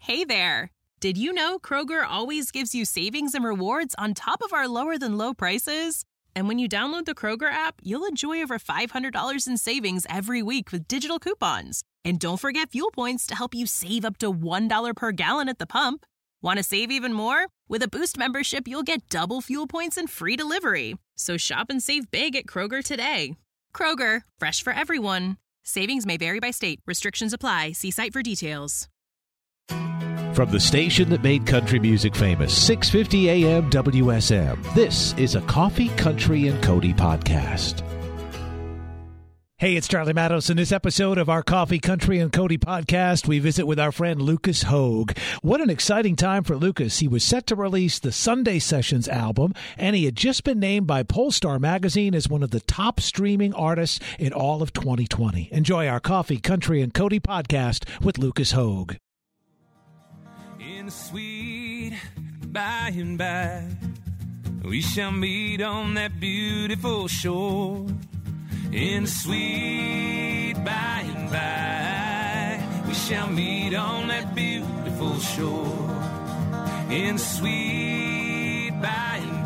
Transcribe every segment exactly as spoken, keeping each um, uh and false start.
Hey there! Did you know Kroger always gives you savings and rewards on top of our lower-than-low prices? And when you download the Kroger app, you'll enjoy over five hundred dollars in savings every week with digital coupons. And don't forget fuel points to help you save up to one dollar per gallon at the pump. Want to save even more? With a Boost membership, you'll get double fuel points and free delivery. So shop and save big at Kroger today. Kroger, fresh for everyone. Savings may vary by state. Restrictions apply. See site for details. From the station that made country music famous, six fifty A M W S M, this is a Coffee, Country, and Cody podcast. Hey, it's Charlie Matos. In this episode of our Coffee, Country, and Cody podcast, we visit with our friend Lucas Hogue. What an exciting time for Lucas. He was set to release the Sunday Sessions album, and he had just been named by Pollstar magazine as one of the top streaming artists in all of twenty twenty. Enjoy our Coffee, Country, and Cody podcast with Lucas Hogue. In the sweet by and by, we shall meet on that beautiful shore. In the sweet by and by, we shall meet on that beautiful shore. In the sweet by and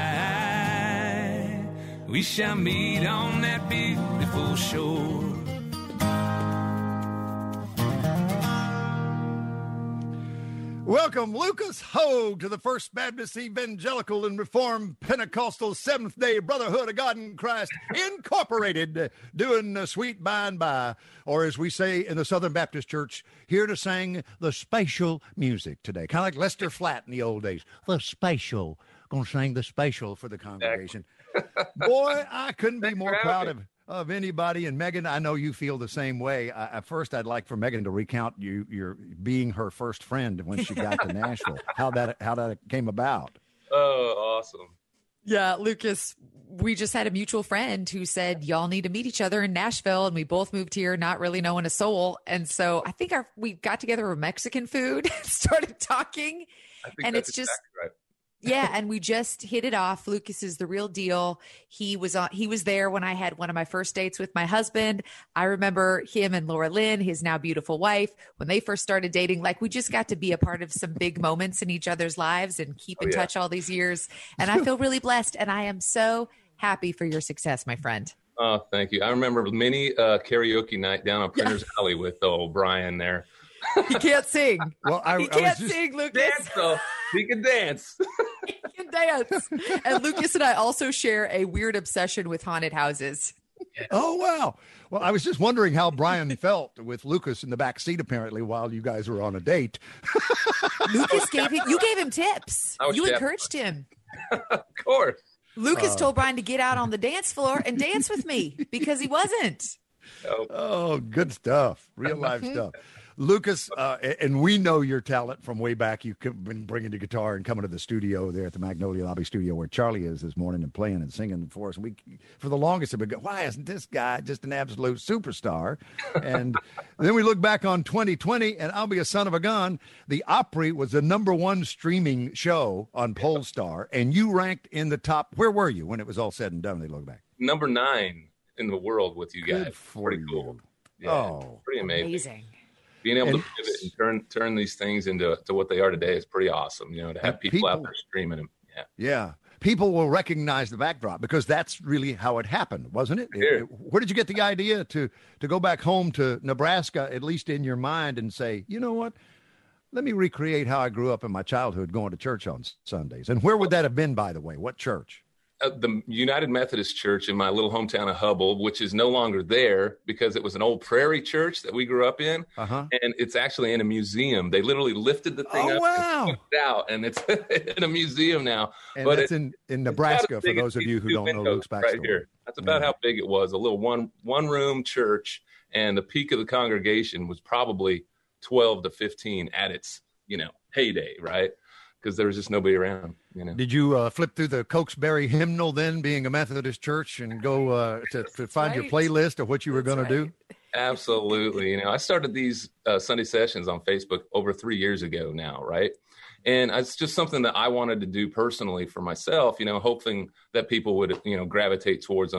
by, we shall meet on that beautiful shore. Welcome, Lucas Hogue, to the First Baptist Evangelical and Reformed Pentecostal Seventh-day Brotherhood of God in Christ Incorporated, doing the sweet by and by, or as we say in the Southern Baptist Church, here to sing the spatial music today. Kind of like Lester Flatt in the old days. The spatial. Going to sing the spatial for the congregation. Boy, I couldn't be more proud of Of anybody. And Megan, I know you feel the same way. I, at first, I'd like for Megan to recount you your being her first friend when she got to Nashville. How that how that came about. Oh, awesome. Yeah, Lucas, we just had a mutual friend who said, y'all need to meet each other in Nashville. And we both moved here not really knowing a soul. And so I think our we got together with Mexican food, started talking. I think and that's it's just exactly right. Yeah, and we just hit it off. Lucas is the real deal. He was on, he was there when I had one of my first dates with my husband. I remember him and Laura Lynn, his now beautiful wife, when they first started dating. Like, we just got to be a part of some big moments in each other's lives and keep in oh, yeah. touch all these years. And I feel really blessed, and I am so happy for your success, my friend. Oh, thank you. I remember many uh, karaoke night down on Printer's yeah. Alley with old Brian there. He can't sing. Well, I, he can't just... sing, Lucas. Dance, though. He can dance. He can dance. And Lucas and I also share a weird obsession with haunted houses. Oh, wow. Well, I was just wondering how Brian felt with Lucas in the back seat, apparently, while you guys were on a date. Lucas gave him, you gave him tips. You encouraged him. Of course. Lucas uh, told Brian to get out on the dance floor and dance with me because he wasn't. Oh, oh good stuff. Real life stuff. Lucas, uh, and we know your talent from way back. You've been bringing the guitar and coming to the studio there at the Magnolia Lobby studio where Charlie is this morning and playing and singing for us. And we, for the longest, have been going, why isn't this guy just an absolute superstar? And then we look back on twenty twenty, and I'll be a son of a gun. The Opry was the number one streaming show on Pollstar, and you ranked in the top. Where were you when it was all said and done? They look back. Number nine in the world with you guys. Good for pretty you. Cool. Yeah, oh, pretty amazing. amazing. Being able and, to pivot and turn turn these things into to what they are today is pretty awesome. You know, to have people, people out there streaming them. Yeah, yeah. People will recognize the backdrop because that's really how it happened, wasn't it? It, it? Where did you get the idea to to go back home to Nebraska, at least in your mind, and say, you know what? Let me recreate how I grew up in my childhood going to church on Sundays. And where would that have been, by the way? What church? Uh, the United Methodist Church in my little hometown of Hubble, which is no longer there because it was an old prairie church that we grew up in. Uh-huh. And it's actually in a museum. They literally lifted the thing oh, up wow. and put it out, and it's in a museum now. And but that's it, in, in Nebraska, for those of you who don't know Luke's backstory. Right here. That's about yeah. how big it was, a little one, one-room church, and the peak of the congregation was probably twelve to fifteen at its, you know, heyday, right? Because there was just nobody around, you know. Did you uh, flip through the Cokesbury hymnal then, being a Methodist church, and go uh, to, to find right. your playlist of what you were going right. to do? Absolutely. You know, I started these uh, Sunday sessions on Facebook over three years ago now, right? And it's just something that I wanted to do personally for myself, you know, hoping that people would, you know, gravitate towards them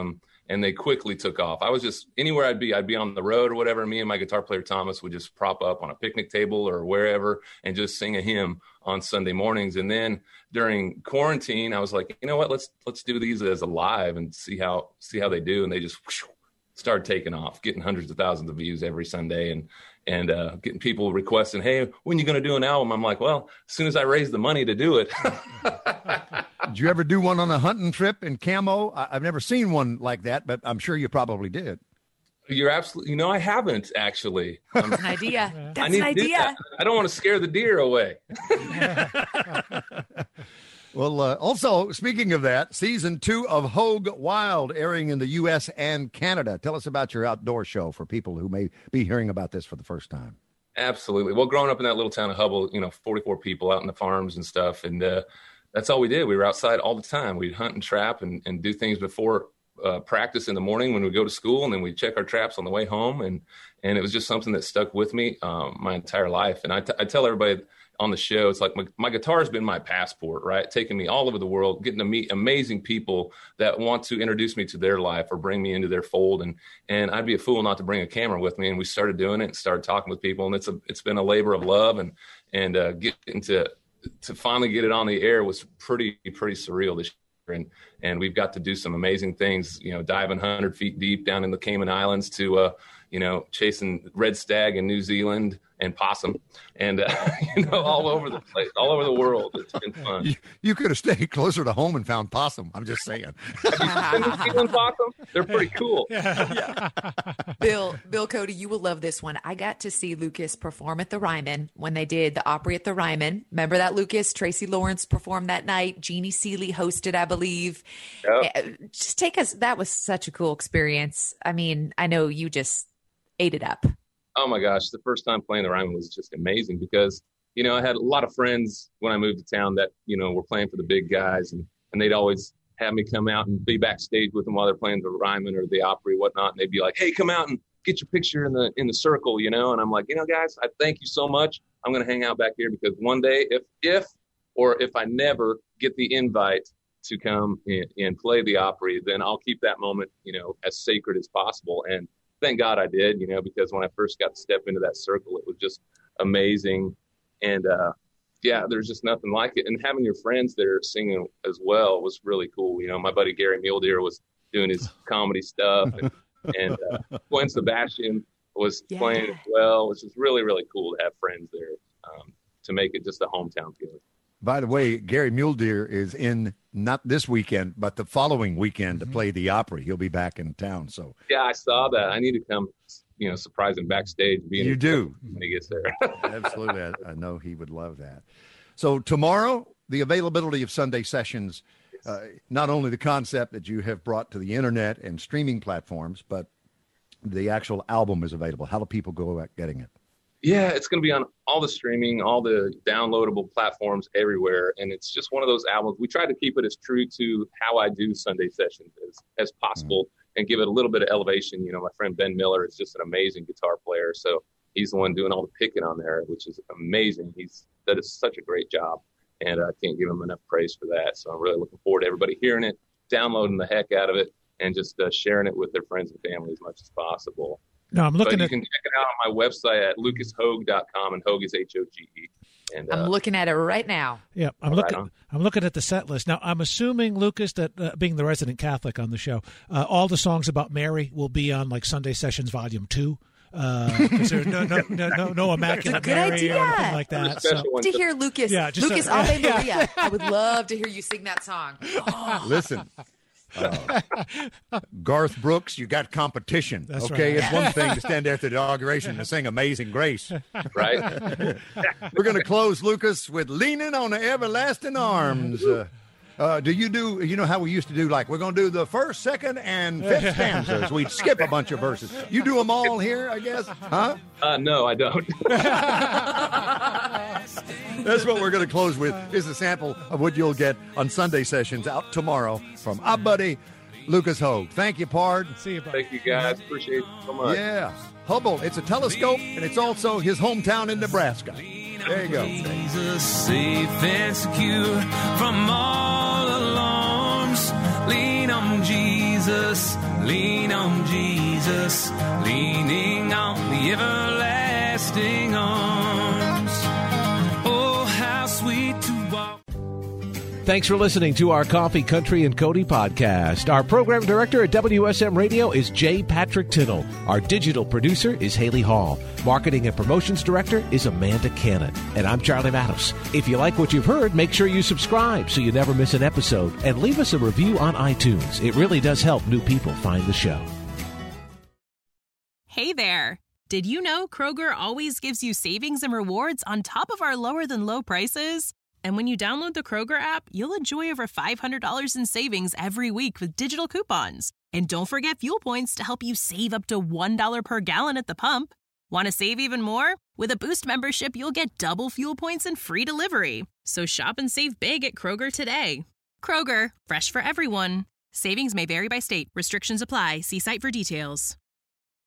and they quickly took off. I was just anywhere I'd be, I'd be on the road or whatever. Me and my guitar player Thomas would just prop up on a picnic table or wherever and just sing a hymn on Sunday mornings. And then during quarantine, I was like, you know what, let's let's do these as a live and see how see how they do. And they just whoosh, started taking off, getting hundreds of thousands of views every Sunday, and and uh, getting people requesting, hey, when are you going to do an album? I'm like, well, as soon as I raise the money to do it. Did you ever do one on a hunting trip in camo? I- I've never seen one like that, but I'm sure you probably did. You're absolutely, you know, I haven't actually. Um, That's an idea. That's I need an to do idea. that. I don't want to scare the deer away. Well, uh, also, speaking of that, season two of Hogue Wild airing in the U S and Canada. Tell us about your outdoor show for people who may be hearing about this for the first time. Absolutely. Well, growing up in that little town of Hubble, you know, forty-four people out in the farms and stuff. And uh, that's all we did. We were outside all the time. We'd hunt and trap and, and do things before uh, practice in the morning when we go to school. And then we'd check our traps on the way home. And, and it was just something that stuck with me um, my entire life. And I, t- I tell everybody on the show, it's like my, my guitar has been my passport, right? Taking me all over the world, getting to meet amazing people that want to introduce me to their life or bring me into their fold. And, and I'd be a fool not to bring a camera with me. And we started doing it and started talking with people. And it's a, it's been a labor of love, and, and uh, getting to, to finally get it on the air was pretty, pretty surreal this year. And, and we've got to do some amazing things, you know, diving one hundred feet deep down in the Cayman Islands to, uh, you know, chasing red stag in New Zealand and possum, and uh, you know, all over the place, all over the world. It's been fun. You, you could have stayed closer to home and found possum. I'm just saying. Have you been to New Zealand possum? They're pretty cool. Yeah. Bill, Bill Cody, you will love this one. I got to see Lucas perform at the Ryman when they did the Opry at the Ryman. Remember that, Lucas? Tracy Lawrence performed that night. Jeannie Seeley hosted, I believe. Yep. Just take us. That was such a cool experience. I mean, I know you just ate it up. Oh my gosh, the first time playing the Ryman was just amazing because, you know, I had a lot of friends when I moved to town that, you know, were playing for the big guys, and, and they'd always have me come out and be backstage with them while they're playing the Ryman or the Opry or whatnot. And they'd be like, hey, come out and get your picture in the in the circle, you know? And I'm like, you know, guys, I thank you so much. I'm going to hang out back here because one day, if, if, or if I never get the invite to come and, and play the Opry, then I'll keep that moment, you know, as sacred as possible. And thank God I did, you know, because when I first got to step into that circle, it was just amazing. And, uh, yeah, there's just nothing like it. And having your friends there singing as well was really cool. You know, my buddy Gary Muledeer was doing his comedy stuff, and, and uh, Gwen Sebastian was yeah. playing as well, which was really, really cool to have friends there um, to make it just a hometown feeling. By the way, Gary Muledeer is in not this weekend, but the following weekend mm-hmm. to play the Opry. He'll be back in town. So yeah, I saw that. I need to come, you know, surprise him backstage. You do when he gets there. Absolutely, I, I know he would love that. So tomorrow, the availability of Sunday Sessions, uh, not only the concept that you have brought to the internet and streaming platforms, but the actual album is available. How do people go about getting it? Yeah, it's going to be on all the streaming, all the downloadable platforms everywhere. And it's just one of those albums. We try to keep it as true to how I do Sunday Sessions as, as possible mm-hmm. and give it a little bit of elevation. You know, my friend Ben Miller is just an amazing guitar player. So he's the one doing all the picking on there, which is amazing. He's that is such a great job. And I can't give him enough praise for that. So I'm really looking forward to everybody hearing it, downloading the heck out of it, and just uh, sharing it with their friends and family as much as possible. No, I'm looking but you at. can check it out on my website at lucas hogue dot com, and Hogue is H O G E. And I'm uh, looking at it right now. Yeah, I'm right looking. on. I'm looking at the set list now. I'm assuming, Lucas, that uh, being the resident Catholic on the show, uh, all the songs about Mary will be on like Sunday Sessions Volume Two. Because uh, there's no no no no, no Immaculate Good Mary idea. or anything like that. So. To hear Lucas, yeah, just Lucas a, Ave yeah. Maria. I would love to hear you sing that song. Oh. Listen. Uh, Garth Brooks, you got competition. That's okay, right. It's one thing to stand there at the inauguration and sing Amazing Grace. Right. We're going to close, Lucas, with Leaning on the Everlasting Arms. Uh, uh, do you do, you know how we used to do, like, we're going to do the first, second, and fifth stanzas. We'd skip a bunch of verses. You do them all here, I guess? Huh? Uh, no, I don't. That's what we're going to close with, is a sample of what you'll get on Sunday Sessions out tomorrow from our buddy, Lucas Hogue. Thank you, Pard. See you, bud. Thank you, guys. Appreciate it so much. Yeah. Hubble, it's a telescope, and it's also his hometown in Nebraska. There you go. Jesus, safe and secure from all alarms. Lean on Jesus. Jesus, lean on Jesus, leaning on the everlasting arms. Oh, how sweet to walk. Thanks for listening to our Coffee, Country, and Cody podcast. Our program director at W S M Radio is J. Patrick Tittle. Our digital producer is Haley Hall. Marketing and promotions director is Amanda Cannon. And I'm Charlie Matos. If you like what you've heard, make sure you subscribe so you never miss an episode. And leave us a review on iTunes. It really does help new people find the show. Hey there. Did you know Kroger always gives you savings and rewards on top of our lower than low prices? And when you download the Kroger app, you'll enjoy over five hundred dollars in savings every week with digital coupons. And don't forget fuel points to help you save up to one dollar per gallon at the pump. Want to save even more? With a Boost membership, you'll get double fuel points and free delivery. So shop and save big at Kroger today. Kroger, fresh for everyone. Savings may vary by state. Restrictions apply. See site for details.